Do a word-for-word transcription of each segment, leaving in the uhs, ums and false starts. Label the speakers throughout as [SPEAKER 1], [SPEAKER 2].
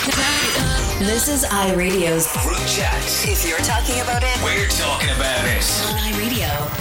[SPEAKER 1] This is iRadio's
[SPEAKER 2] Group Chat.
[SPEAKER 1] If you're talking about it,
[SPEAKER 2] We're talking about it.
[SPEAKER 1] on iRadio.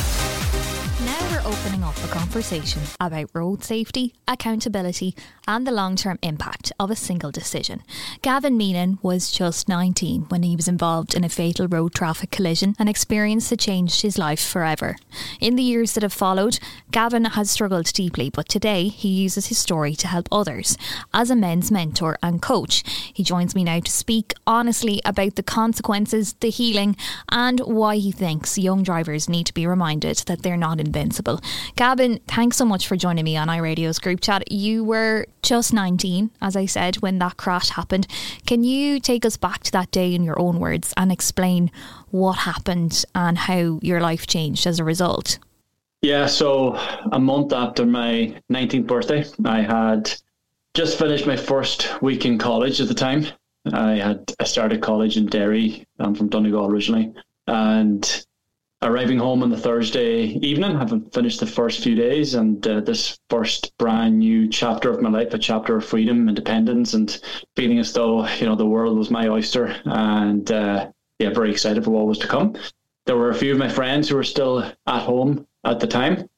[SPEAKER 3] Now we're opening up a conversation about road safety, accountability and the long-term impact of a single decision. Gavin Meenan was just nineteen when he was involved in a fatal road traffic collision, an experience that changed his life forever. In the years that have followed, Gavin has struggled deeply, but today he uses his story to help others. As a men's mentor and coach, he joins me now to speak honestly about the consequences, the healing and why he thinks young drivers need to be reminded that they're not invincible. Gavin, thanks so much for joining me on iRadio's group chat. You were just nineteen, as I said, when that crash happened. Can you take us back to that day in your own words and explain what happened and how your life changed as a result?
[SPEAKER 4] Yeah, so a month after my nineteenth birthday, I had just finished my first week in college at the time. I had I started college in Derry. I'm from Donegal originally. And arriving home on the Thursday evening, having finished the first few days, and uh, this first brand new chapter of my life, a chapter of freedom, independence, and feeling as though, you know, the world was my oyster, and uh, yeah, very excited for what was to come. There were a few of my friends who were still at home at the time,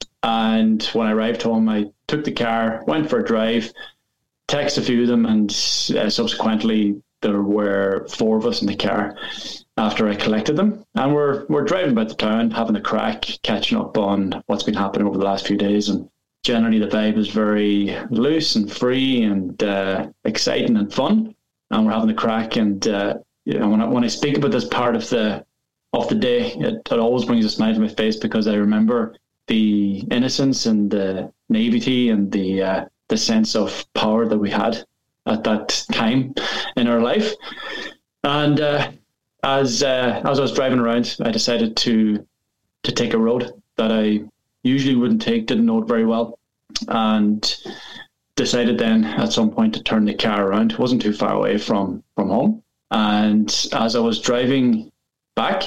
[SPEAKER 4] and when I arrived home, I took the car, went for a drive, texted a few of them, and uh, subsequently there were four of us in the car after I collected them, and we're we're driving about the town, having a crack, catching up on what's been happening over the last few days. And generally the vibe is very loose and free and uh, exciting and fun, and we're having a crack. And uh, you know, when I, when I speak about this part of the of the day, it, it always brings a smile to my face, because I remember the innocence and the naivety and the uh, the sense of power that we had at that time in our life. And uh, As uh, as I was driving around, I decided to to take a road that I usually wouldn't take, didn't know it very well, and decided then at some point to turn the car around. It wasn't too far away from, from home. And as I was driving back,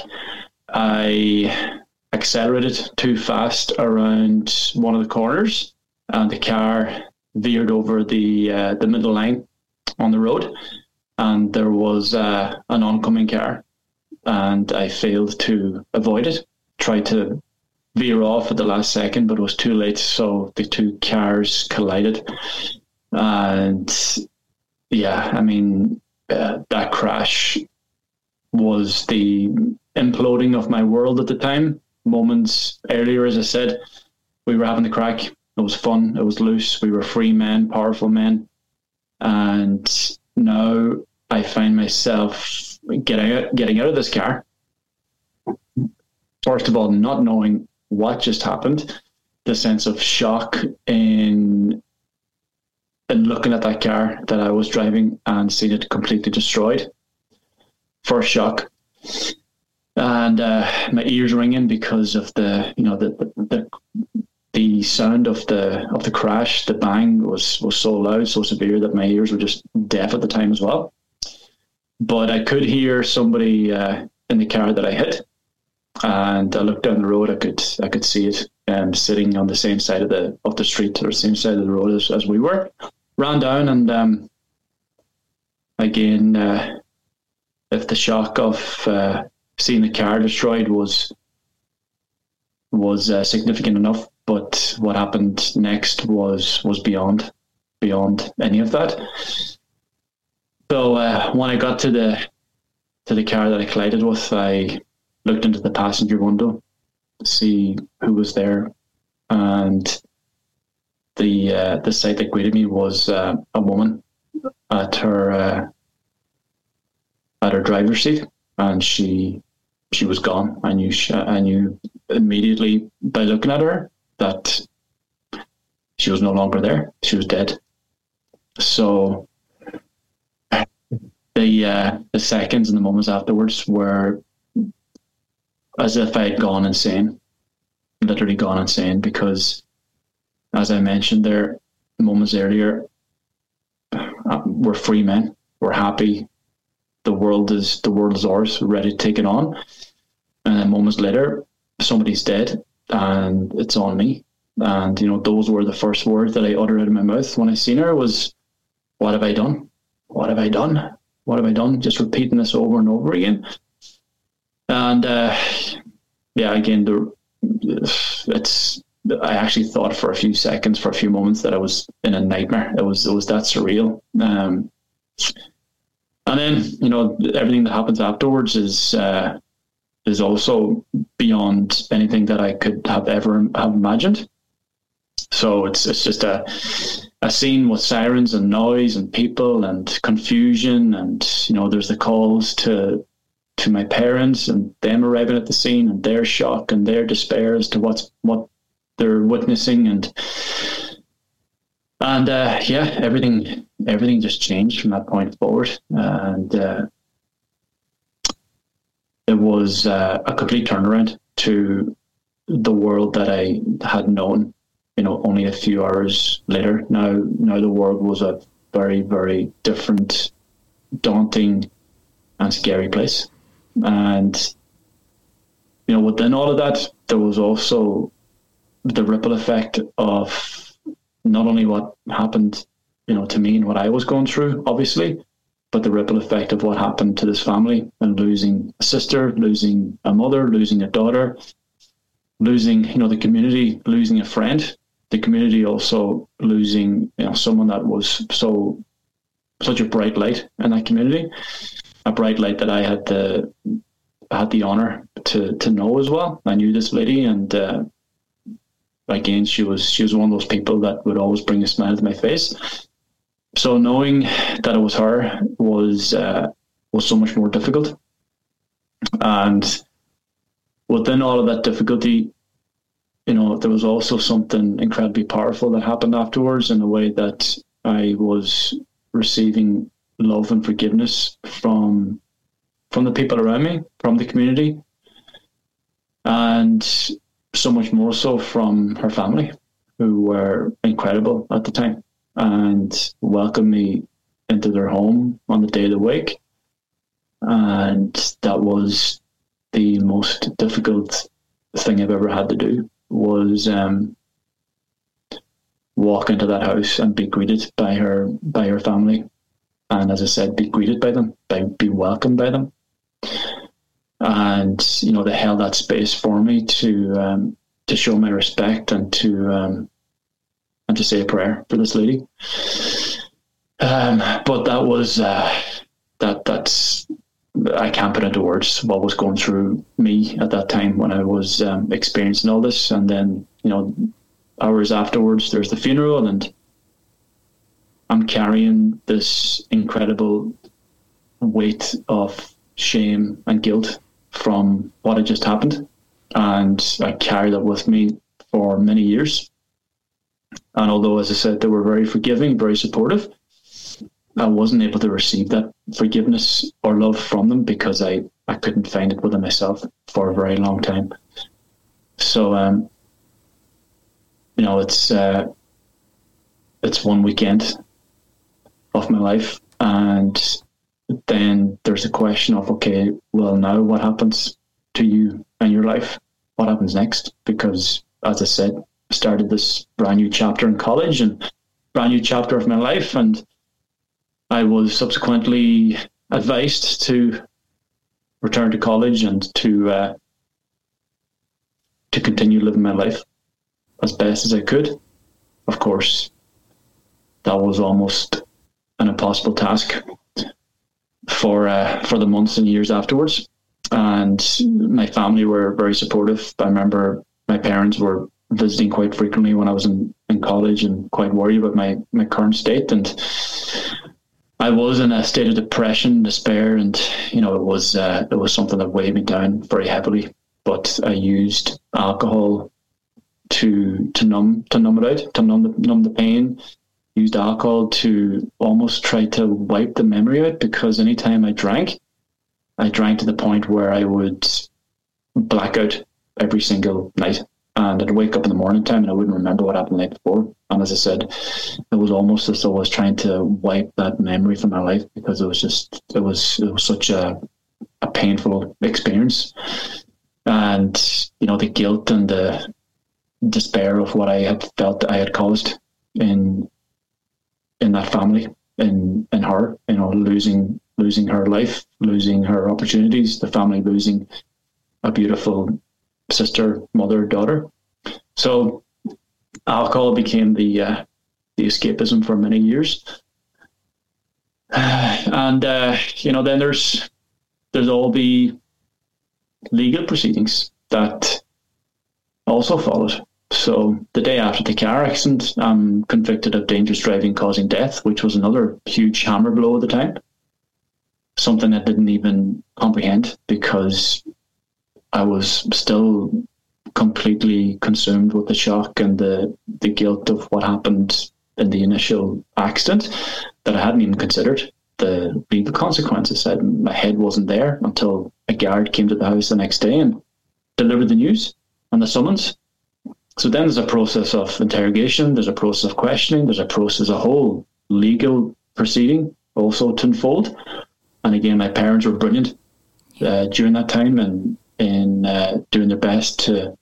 [SPEAKER 4] I accelerated too fast around one of the corners, and the car veered over the uh, the middle line on the road, and there was uh, an oncoming car. And I failed to avoid it. Tried to veer off at the last second, but it was too late. So the two cars collided. And yeah, I mean, uh, that crash was the imploding of my world at the time. Moments earlier, as I said, we were having the crack. It was fun. It was loose. We were free men, powerful men. And now I find myself getting out, getting out of this car. First of all, not knowing what just happened, the sense of shock in in looking at that car that I was driving and seeing it completely destroyed. First shock, and uh, my ears ringing because of the you know the the the sound of the of the crash. The bang was was so loud, so severe that my ears were just deaf at the time as well. But I could hear somebody uh, in the car that I hit, and I looked down the road. I could I could see it um, sitting on the same side of the of the street, or the same side of the road as, as we were. Ran down, and um, again, uh, if the shock of uh, seeing the car destroyed was was uh, significant enough, but what happened next was was beyond beyond any of that. So uh, when I got to the to the car that I collided with, I looked into the passenger window to see who was there, and the uh, the sight that greeted me was uh, a woman at her uh, at her driver's seat, and she she was gone. I knew she, I knew immediately by looking at her that she was no longer there. She was dead. So the uh, the seconds and the moments afterwards were as if I had gone insane, literally gone insane, because, as I mentioned there moments earlier, uh, we're free men, we're happy, the world is the world is ours, we're ready to take it on, and then moments later, somebody's dead, and it's on me. And you know, those were the first words that I uttered out of my mouth when I seen her was, "What have I done?" what have I done? What have I done? Just repeating this over and over again. And uh, yeah, again, the, it's. I actually thought for a few seconds, for a few moments, that I was in a nightmare. It was it was that surreal. Um, and then, you know, everything that happens afterwards is uh, is also beyond anything that I could have ever have imagined. So it's it's just a a scene with sirens and noise and people and confusion, and you know, there's the calls to to my parents and them arriving at the scene and their shock and their despair as to what's what they're witnessing, and and uh, yeah, everything everything just changed from that point forward, and uh, it was uh, a complete turnaround to the world that I had known. You know, only a few hours later. Now, now the world was a very, very different, daunting, and scary place. And you know, within all of that, there was also the ripple effect of not only what happened, you know, to me and what I was going through, obviously, but the ripple effect of what happened to this family, and losing a sister, losing a mother, losing a daughter, losing, you know, the community, losing a friend, the community also losing, you know, someone that was so, such a bright light in that community, a bright light that I had the, had the honor to, to know as well. I knew this lady, and, uh, again, she was she was one of those people that would always bring a smile to my face. So knowing that it was her was uh, was so much more difficult. And within all of that difficulty, you know, there was also something incredibly powerful that happened afterwards, in a way that I was receiving love and forgiveness from from the people around me, from the community, and so much more so from her family, who were incredible at the time and welcomed me into their home on the day of the wake. And that was the most difficult thing I've ever had to do, was um, walk into that house and be greeted by her by her family. And as I said, be greeted by them, by, be welcomed by them. And, you know, they held that space for me to um, to show my respect, and to um, and to say a prayer for this lady. Um, but that was uh, that that's I can't put into words what was going through me at that time when I was um, experiencing all this. And then, you know, hours afterwards, there's the funeral, and I'm carrying this incredible weight of shame and guilt from what had just happened, and I carried that with me for many years. And although, as I said, they were very forgiving, very supportive, I wasn't able to receive that forgiveness or love from them, because I, I couldn't find it within myself for a very long time. So, um, you know, it's uh, it's one weekend of my life, and then there's a question of, okay, well, now what happens to you and your life? What happens next? Because, as I said, I started this brand new chapter in college, and brand new chapter of my life, and I was subsequently advised to return to college and to uh, to continue living my life as best as I could. Of course, that was almost an impossible task for uh, for the months and years afterwards. And my family were very supportive. I remember my parents were visiting quite frequently when I was in, in college, and quite worried about my, my current state. And I was in a state of depression, despair, and you know, it was uh, it was something that weighed me down very heavily. But I used alcohol to to numb to numb it out, to numb the, numb the pain. Used alcohol to almost try to wipe the memory out, because anytime I drank, I drank to the point where I would black out every single night, and I'd wake up in the morning time and I wouldn't remember what happened the night before. And as I said, it was almost as though I was trying to wipe that memory from my life, because it was just it was it was such a a painful experience. And you know, the guilt and the despair of what I had felt that I had caused in in that family in in her, you know, losing losing her life, losing her opportunities, the family losing a beautiful sister, mother, daughter. So alcohol became the uh, the escapism for many years. Uh, and uh, you know, then there's there's all the legal proceedings that also followed. So the day after the car accident, I'm convicted of dangerous driving causing death, which was another huge hammer blow at the time. Something I didn't even comprehend because I was still completely consumed with the shock and the, the guilt of what happened in the initial accident that I hadn't even considered the legal consequences. I, my head wasn't there until a guard came to the house the next day and delivered the news and the summons. So then there's a process of interrogation, there's a process of questioning, there's a process, a whole legal proceeding also to unfold. And again, my parents were brilliant uh, during that time and in uh, doing their best to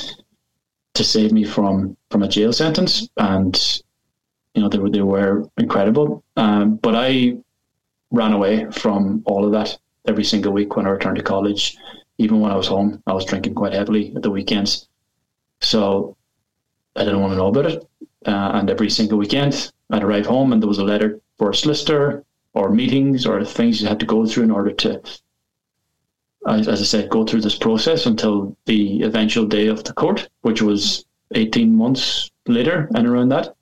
[SPEAKER 4] to save me from, from a jail sentence. And, you know, they were, they were incredible. Um, but I ran away from all of that every single week when I returned to college. Even when I was home, I was drinking quite heavily at the weekends. So I didn't want to know about it. Uh, and every single weekend, I'd arrive home and there was a letter for a solicitor or meetings or things you had to go through in order to, as, as I said, go through this process until the eventual day of the court, which was eighteen months later and around that.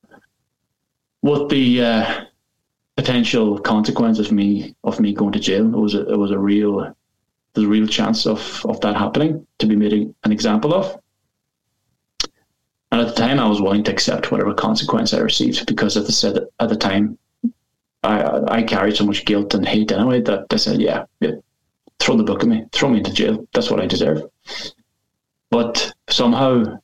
[SPEAKER 4] What the uh, potential consequences of me of me going to jail, it was a, it was a real, there's a real chance of, of that happening, to be made an example of. And at the time, I was willing to accept whatever consequence I received because, as I said at the time, I I carried so much guilt and hate anyway that I said, yeah, yeah, throw the book at me, throw me into jail. That's what I deserve. But somehow,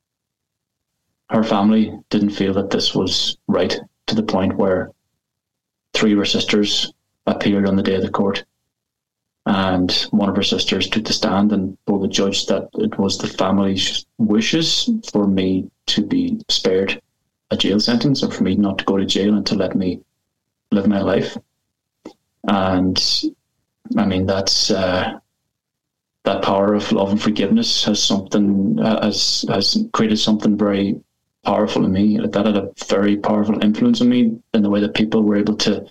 [SPEAKER 4] her family didn't feel that this was right, to the point where three of her sisters appeared on the day of the court. And one of her sisters took the stand and told the judge that it was the family's wishes for me to be spared a jail sentence or for me not to go to jail and to let me live my life. And I mean, that's uh, that power of love and forgiveness has something uh, has has created something very powerful in me. That had a very powerful influence on me in the way that people were able to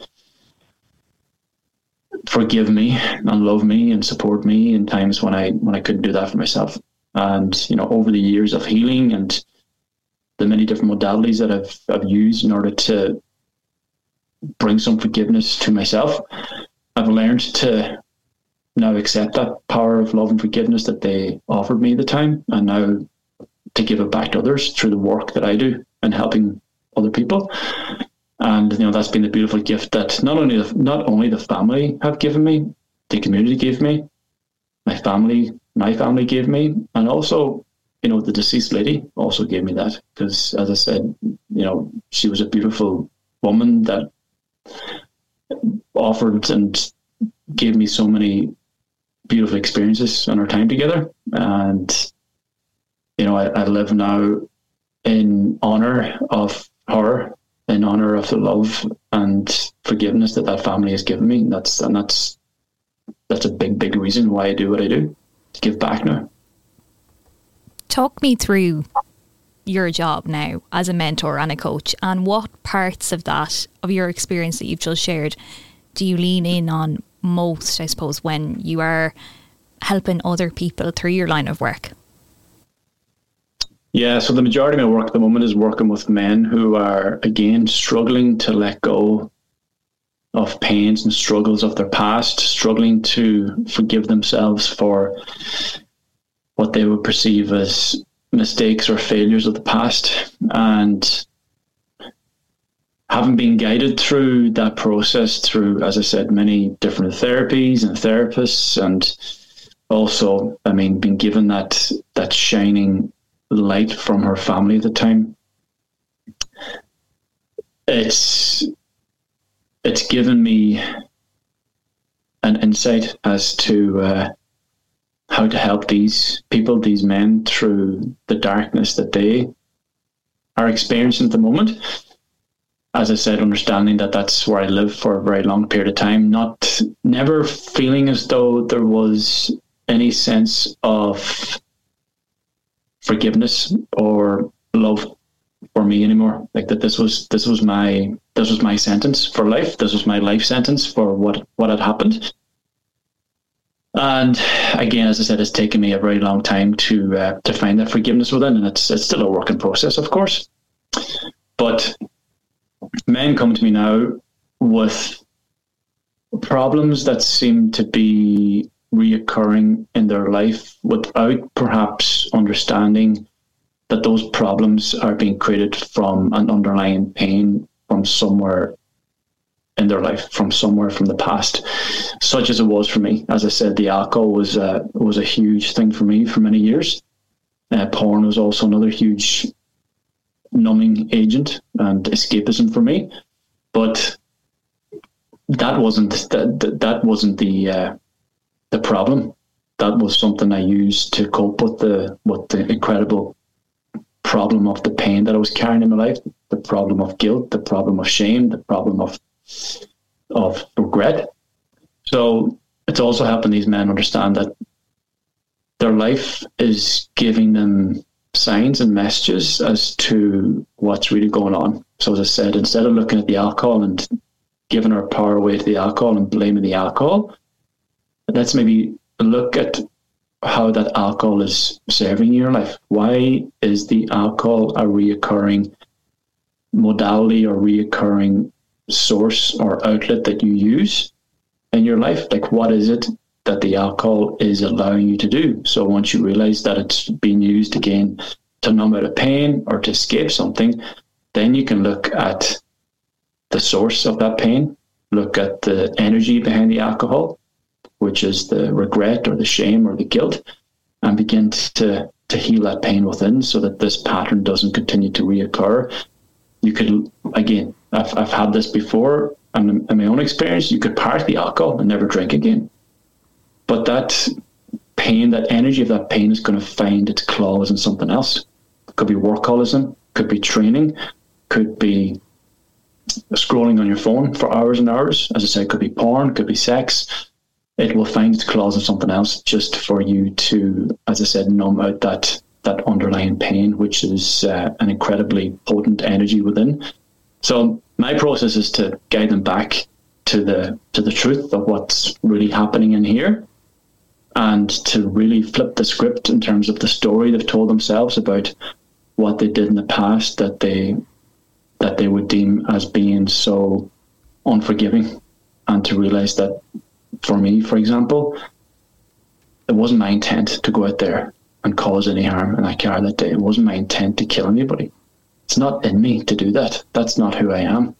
[SPEAKER 4] forgive me and love me and support me in times when I when I couldn't do that for myself. And you know, over the years of healing and the many different modalities that I've I've used in order to bring some forgiveness to myself, I've learned to now accept that power of love and forgiveness that they offered me at the time, and now to give it back to others through the work that I do and helping other people. And you know, that's been the beautiful gift that not only the, not only the family have given me, the community gave me, my family, my family gave me, and also, you know, the deceased lady also gave me that, because as I said, you know, she was a beautiful woman that offered and gave me so many beautiful experiences in our time together. And you know, I, I live now in honor of her, in honor of the love and forgiveness that that family has given me. And that's and that's that's a big, big reason why I do what I do, to give back now.
[SPEAKER 3] Talk me through your job now as a mentor and a coach, and what parts of that, of your experience that you've just shared, do you lean in on most, I suppose, when you are helping other people through your line of work?
[SPEAKER 4] Yeah, so the majority of my work at the moment is working with men who are, again, struggling to let go of pains and struggles of their past, struggling to forgive themselves for what they would perceive as mistakes or failures of the past. And having been guided through that process through, as I said, many different therapies and therapists, and also, I mean, being given that that shining light from her family at the time, it's it's given me an insight as to uh, how to help these people, these men, through the darkness that they are experiencing at the moment. as I said, understanding that that's where I lived for a very long period of time, not never feeling as though there was any sense of forgiveness or love for me anymore. Like that, this was this was my this was my sentence for life. This was my life sentence for what what had happened. And again, as I said, it's taken me a very long time to uh, to find that forgiveness within, and it's it's still a work in process, of course. But men come to me now with problems that seem to be reoccurring in their life without perhaps understanding that those problems are being created from an underlying pain from somewhere in their life, from somewhere from the past, such as it was for me. As I said, the alcohol was uh, was a huge thing for me for many years. Uh, porn was also another huge numbing agent and escapism for me, but that wasn't that that wasn't the uh, the problem. That was something I used to cope with the with the incredible problem of the pain that I was carrying in my life, the problem of guilt, the problem of shame, the problem of of regret. So it's also helping these men understand that their life is giving them signs and messages as to what's really going on. So as I said, instead of looking at the alcohol and giving our power away to the alcohol and blaming the alcohol, let's maybe look at how that alcohol is serving your life. Why is the alcohol a reoccurring modality or reoccurring source or outlet that you use in your life? Like, what is it that the alcohol is allowing you to do? So once you realize that it's being used again to numb out a pain or to escape something, then you can look at the source of that pain, look at the energy behind the alcohol, which is the regret or the shame or the guilt, and begin to, to heal that pain within so that this pattern doesn't continue to reoccur. You could, again, I've, I've had this before, and in my own experience, you could park the alcohol and never drink again. But that pain, that energy of that pain is going to find its claws in something else. It could be workaholism, could be training, could be scrolling on your phone for hours and hours. As I said, could be porn, could be sex. It will find its claws in something else just for you to, as I said, numb out that that underlying pain, which is uh, an incredibly potent energy within. So my process is to guide them back to the to the truth of what's really happening in here, and to really flip the script in terms of the story they've told themselves about what they did in the past that they that they would deem as being so unforgiving, and to realize that for me, for example, it wasn't my intent to go out there and cause any harm in that car that day. It wasn't my intent to kill anybody. It's not in me to do that. That's not who I am.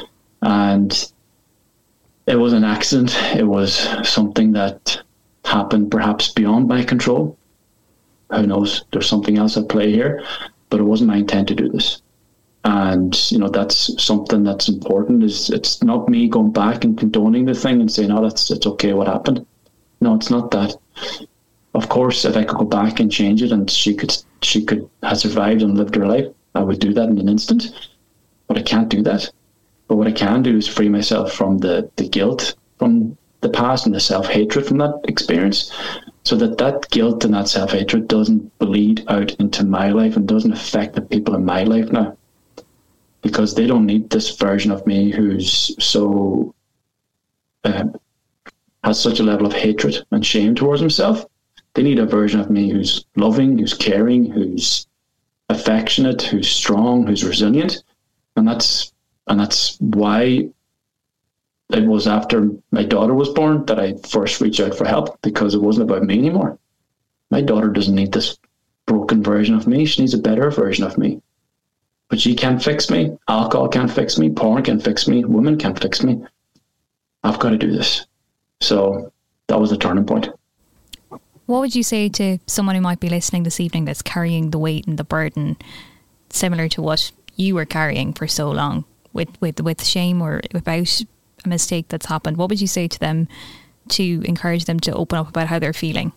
[SPEAKER 4] And it was an accident. It was something that happened perhaps beyond my control. Who knows? There's something else at play here, but it wasn't my intent to do this. And, you know, that's something that's important. Is it's not me going back and condoning the thing and saying, oh, that's it's okay what happened. No, it's not that. Of course, if I could go back and change it and she could she could have survived and lived her life, I would do that in an instant. But I can't do that. But what I can do is free myself from the, the guilt from the past and the self-hatred from that experience, so that that guilt and that self-hatred doesn't bleed out into my life and doesn't affect the people in my life now. Because they don't need this version of me who's so uh, has such a level of hatred and shame towards himself. They need a version of me who's loving, who's caring, who's affectionate, who's strong, who's resilient. And that's and that's why it was after my daughter was born that I first reached out for help, because it wasn't about me anymore. My daughter doesn't need this broken version of me. She needs a better version of me. But she can't fix me. Alcohol can't fix me. Porn can't fix me. Women can't fix me. I've got to do this. So that was the turning point.
[SPEAKER 3] What would you say to someone who might be listening this evening that's carrying the weight and the burden similar to what you were carrying for so long, with, with, with shame or about a mistake that's happened? What would you say to them to encourage them to open up about how they're feeling?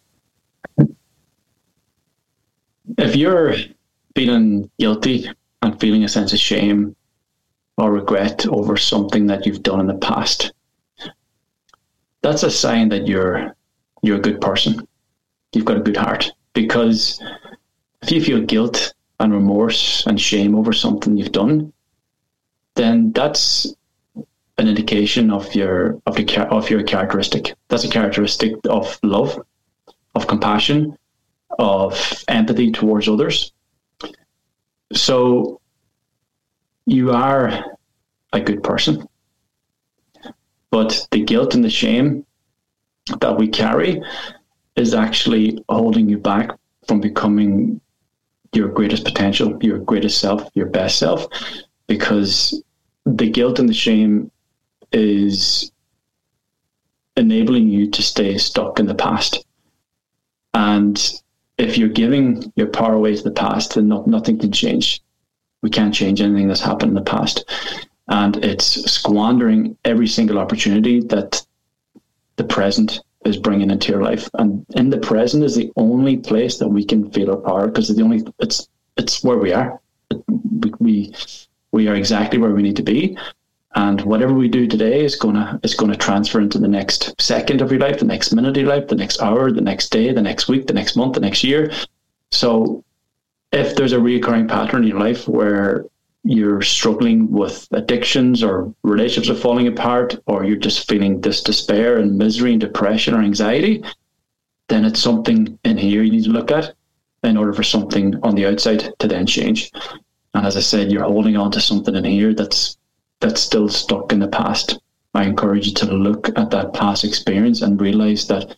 [SPEAKER 4] If you're feeling guilty and and feeling a sense of shame or regret over something that you've done in the past, that's a sign that you're you're a good person. You've got a good heart. Because if you feel guilt and remorse and shame over something you've done, then that's an indication of your of the of your characteristic. That's a characteristic of love, of compassion, of empathy towards others. So you are a good person. But the guilt and the shame that we carry is actually holding you back from becoming your greatest potential, your greatest self, your best self, because the guilt and the shame is enabling you to stay stuck in the past. And if you're giving your power away to the past, then not, nothing can change. We can't change anything that's happened in the past. And it's squandering every single opportunity that the present is bringing into your life. And in the present is the only place that we can feel our power, because it's the only, it's, it's where we are. We, we, we are exactly where we need to be. And whatever we do today is gonna is gonna transfer into the next second of your life, the next minute of your life, the next hour, the next day, the next week, the next month, the next year. So if there's a recurring pattern in your life where you're struggling with addictions or relationships are falling apart, or you're just feeling this despair and misery and depression or anxiety, then it's something in here you need to look at in order for something on the outside to then change. And as I said, you're holding on to something in here that's that's still stuck in the past. I encourage you to look at that past experience and realize that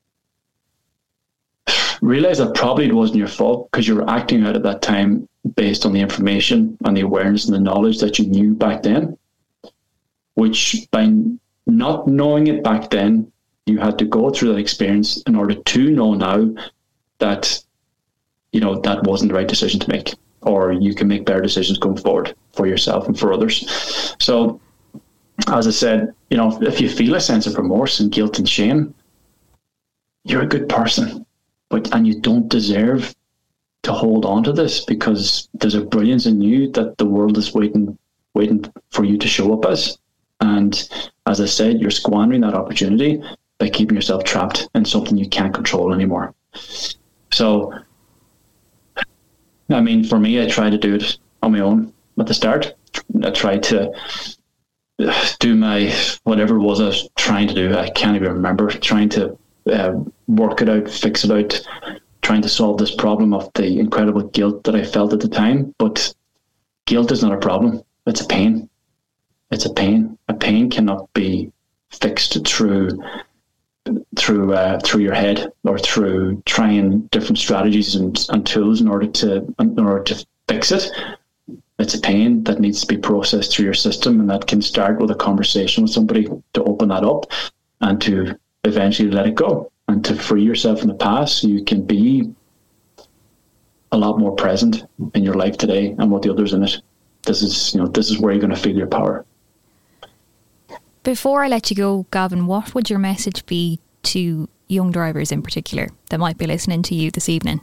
[SPEAKER 4] realize that probably it wasn't your fault, because you were acting out at that time based on the information and the awareness and the knowledge that you knew back then, which by not knowing it back then, you had to go through that experience in order to know now that, you know, that wasn't the right decision to make, or you can make better decisions going forward for yourself and for others. So, as I said, you know, if you feel a sense of remorse and guilt and shame, you're a good person, but and you don't deserve to hold on to this, because there's a brilliance in you that the world is waiting waiting for you to show up as. And as I said, you're squandering that opportunity by keeping yourself trapped in something you can't control anymore. So, I mean, for me, I tried to do it on my own at the start. I tried to do my, whatever it was I was trying to do, I can't even remember, trying to uh, work it out, fix it out, trying to solve this problem of the incredible guilt that I felt at the time. But guilt is not a problem. It's a pain. It's a pain. A pain cannot be fixed through through uh, through your head, or through trying different strategies and, and tools in order to in order to fix it. It's a pain that needs to be processed through your system, and that can start with a conversation with somebody to open that up and to eventually let it go and to free yourself from the past, so you can be a lot more present in your life today and with the others in it. This is, you know, this is where you're going to feel your power. Before I let you go, Gavin, what would your message be to young drivers in particular that might be listening to you this evening?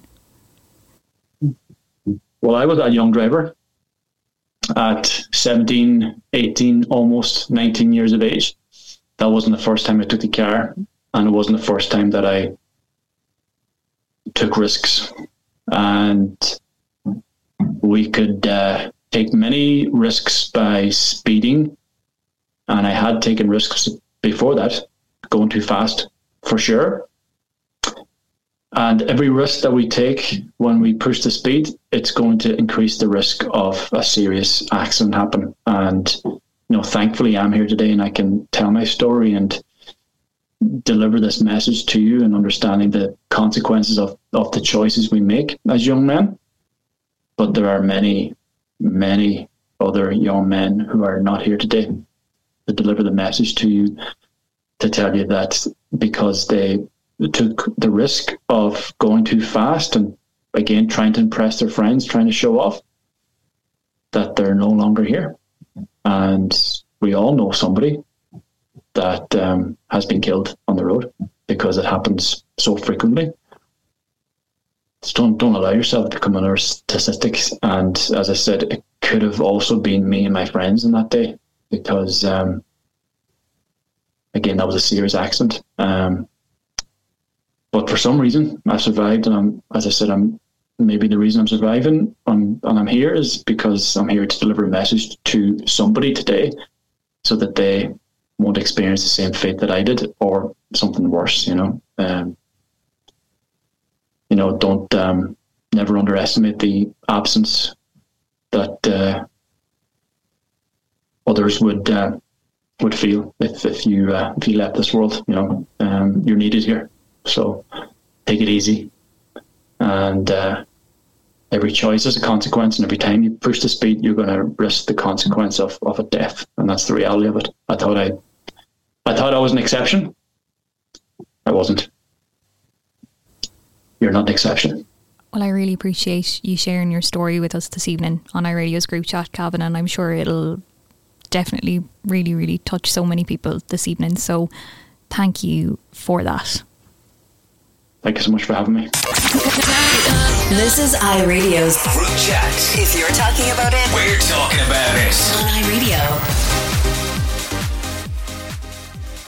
[SPEAKER 4] Well, I was a young driver at seventeen, eighteen, almost nineteen years of age. That wasn't the first time I took the car, and it wasn't the first time that I took risks. And we could uh, take many risks by speeding. And I had taken risks before that, going too fast, for sure. And every risk that we take when we push the speed, it's going to increase the risk of a serious accident happen. And, you know, thankfully I'm here today and I can tell my story and deliver this message to you, and understanding the consequences of, of the choices we make as young men. But there are many, many other young men who are not here today to deliver the message to you, to tell you that because they took the risk of going too fast and, again, trying to impress their friends, trying to show off, that they're no longer here. And we all know somebody that um, has been killed on the road, because it happens so frequently. Just don't, don't allow yourself to come under statistics. And as I said, it, could have also been me and my friends on that day, because um, again, that was a serious accident. Um, but for some reason, I survived, and I'm, as I said, I'm maybe the reason I'm surviving and, and I'm here is because I'm here to deliver a message to somebody today, so that they won't experience the same fate that I did, or something worse. You know, um, you know, don't um, never underestimate the absence that uh, others would uh, would feel if if you uh, if you left this world. You know, um, you're needed here, so take it easy. And uh, every choice has a consequence, and every time you push the speed, you're going to risk the consequence of, of a death, and that's the reality of it. I thought I, I thought I was an exception. I wasn't. You're not an exception.
[SPEAKER 3] Well, I really appreciate you sharing your story with us this evening on iRadio's group chat, Cavan, and I'm sure it'll definitely really, really touch so many people this evening. So thank you for that.
[SPEAKER 4] Thank you so much for having me.
[SPEAKER 1] This is iRadio's
[SPEAKER 2] Group chat.
[SPEAKER 1] If you're talking about it,
[SPEAKER 2] We're talking about